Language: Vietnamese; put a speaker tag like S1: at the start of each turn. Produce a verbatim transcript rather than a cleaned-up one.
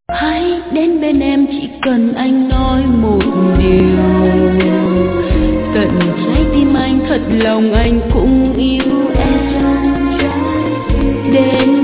S1: Hãy đến bên em, chỉ cần anh nói một điều, tận trái tim anh, thật lòng anh cũng yêu em. Đến